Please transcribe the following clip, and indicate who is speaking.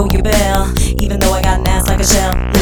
Speaker 1: your bell, even though I got an ass like a shell.